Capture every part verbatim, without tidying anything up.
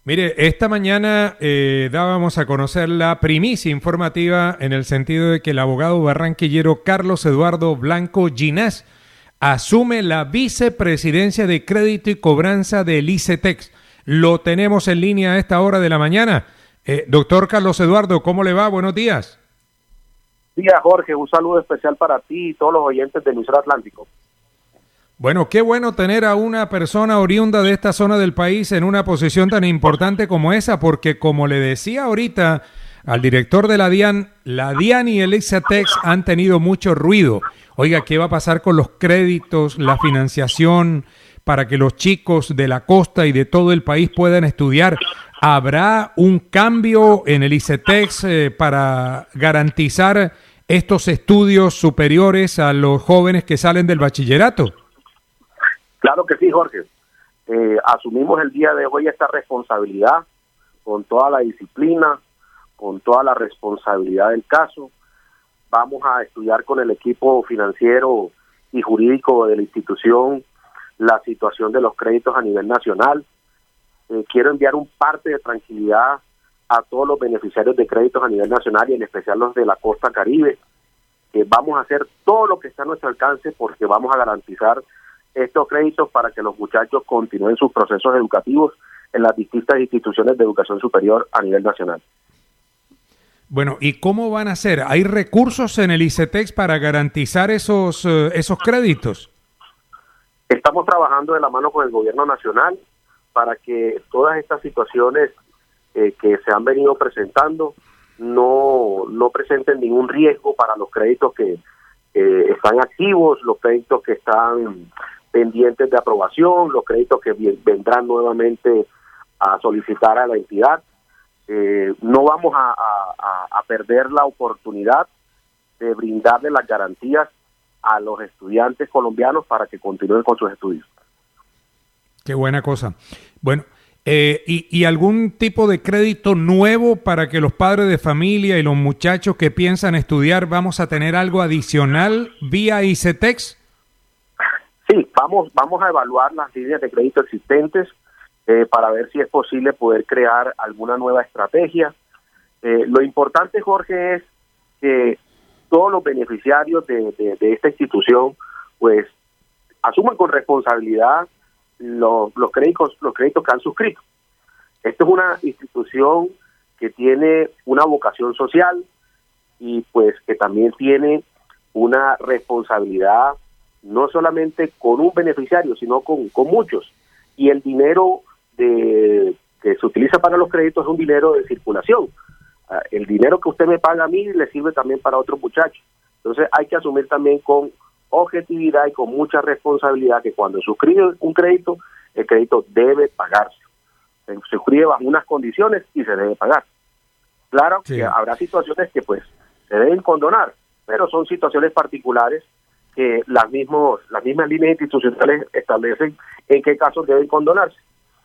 Mire, esta mañana eh, dábamos a conocer la primicia informativa en el sentido de que el abogado barranquillero Carlos Eduardo Blanco Ginás asume la vicepresidencia de crédito y cobranza del ICETEX. Lo tenemos en línea a esta hora de la mañana. Eh, doctor Carlos Eduardo, ¿cómo le va? Buenos días. Día, Jorge, un saludo especial para ti y todos los oyentes de Emisora Atlántico. Bueno, qué bueno tener a una persona oriunda de esta zona del país en una posición tan importante como esa, porque como le decía ahorita al director de la DIAN, la DIAN y el ICETEX han tenido mucho ruido. Oiga, ¿qué va a pasar con los créditos, la financiación para que los chicos de la costa y de todo el país puedan estudiar? ¿Habrá un cambio en el ICETEX eh, para garantizar estos estudios superiores a los jóvenes que salen del bachillerato? Claro que sí, Jorge. Eh, asumimos el día de hoy esta responsabilidad con toda la disciplina, con toda la responsabilidad del caso. Vamos a estudiar con el equipo financiero y jurídico de la institución la situación de los créditos a nivel nacional. Eh, quiero enviar un parte de tranquilidad a todos los beneficiarios de créditos a nivel nacional y en especial los de la costa Caribe. Eh, vamos a hacer todo lo que está a nuestro alcance porque vamos a garantizar estos créditos para que los muchachos continúen sus procesos educativos en las distintas instituciones de educación superior a nivel nacional. Bueno, ¿y cómo van a hacer? ¿Hay recursos en el ICETEX para garantizar esos, uh, esos créditos? Estamos trabajando de la mano con el gobierno nacional para que todas estas situaciones eh, que se han venido presentando no, no presenten ningún riesgo para los créditos que eh, están activos, los créditos que están pendientes de aprobación, los créditos que vendrán nuevamente a solicitar a la entidad. Eh, no vamos a, a, a perder la oportunidad de brindarle las garantías a los estudiantes colombianos para que continúen con sus estudios. Qué buena cosa. Bueno, eh, y, ¿y algún tipo de crédito nuevo para que los padres de familia y los muchachos que piensan estudiar vamos a tener algo adicional vía ICETEX? Sí, vamos, vamos a evaluar las líneas de crédito existentes eh, para ver si es posible poder crear alguna nueva estrategia. Eh, lo importante, Jorge, es que todos los beneficiarios de, de, de esta institución pues asuman con responsabilidad los, los créditos los créditos que han suscrito. Esto es una institución que tiene una vocación social y pues que también tiene una responsabilidad no solamente con un beneficiario, sino con, con muchos. Y el dinero de que se utiliza para los créditos es un dinero de circulación. Uh, el dinero que usted me paga a mí le sirve también para otros muchachos. Entonces hay que asumir también con objetividad y con mucha responsabilidad que cuando suscribe un crédito, el crédito debe pagarse. Se suscribe bajo unas condiciones y se debe pagar. Claro sí. que habrá situaciones que pues se deben condonar, pero son situaciones particulares que las, mismos, las mismas líneas institucionales establecen en qué casos deben condonarse.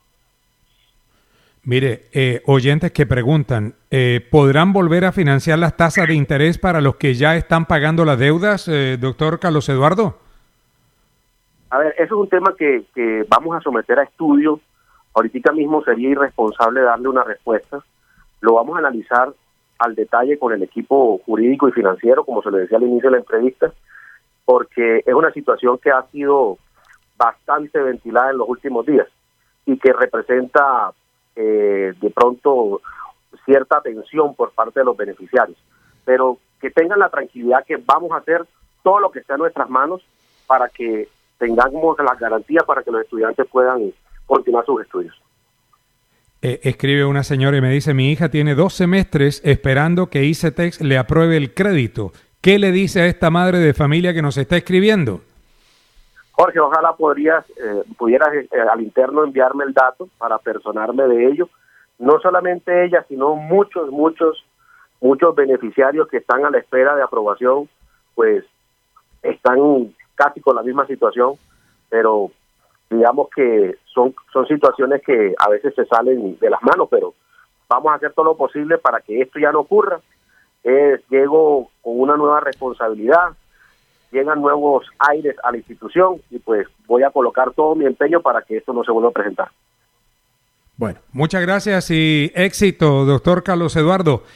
Mire, eh, oyentes que preguntan, eh, ¿podrán volver a financiar las tasas de interés para los que ya están pagando las deudas, eh, doctor Carlos Eduardo? A ver, eso es un tema que, que vamos a someter a estudio. Ahorita mismo sería irresponsable darle una respuesta. Lo vamos a analizar al detalle con el equipo jurídico y financiero, como se le decía al inicio de la entrevista, porque es una situación que ha sido bastante ventilada en los últimos días y que representa eh, de pronto cierta tensión por parte de los beneficiarios. Pero que tengan la tranquilidad que vamos a hacer todo lo que esté en nuestras manos para que tengamos las garantías para que los estudiantes puedan continuar sus estudios. Eh, escribe una señora y me dice, mi hija tiene dos semestres esperando que ICETEX le apruebe el crédito. ¿Qué le dice a esta madre de familia que nos está escribiendo? Jorge, ojalá podrías, eh, pudieras eh, al interno enviarme el dato para personarme de ello. No solamente ella, sino muchos, muchos, muchos beneficiarios que están a la espera de aprobación, pues están casi con la misma situación, pero digamos que son, son situaciones que a veces se salen de las manos, pero vamos a hacer todo lo posible para que esto ya no ocurra. Eh, llego con una nueva responsabilidad, llegan nuevos aires a la institución y pues voy a colocar todo mi empeño para que esto no se vuelva a presentar. Bueno, muchas gracias y éxito, doctor Carlos Eduardo.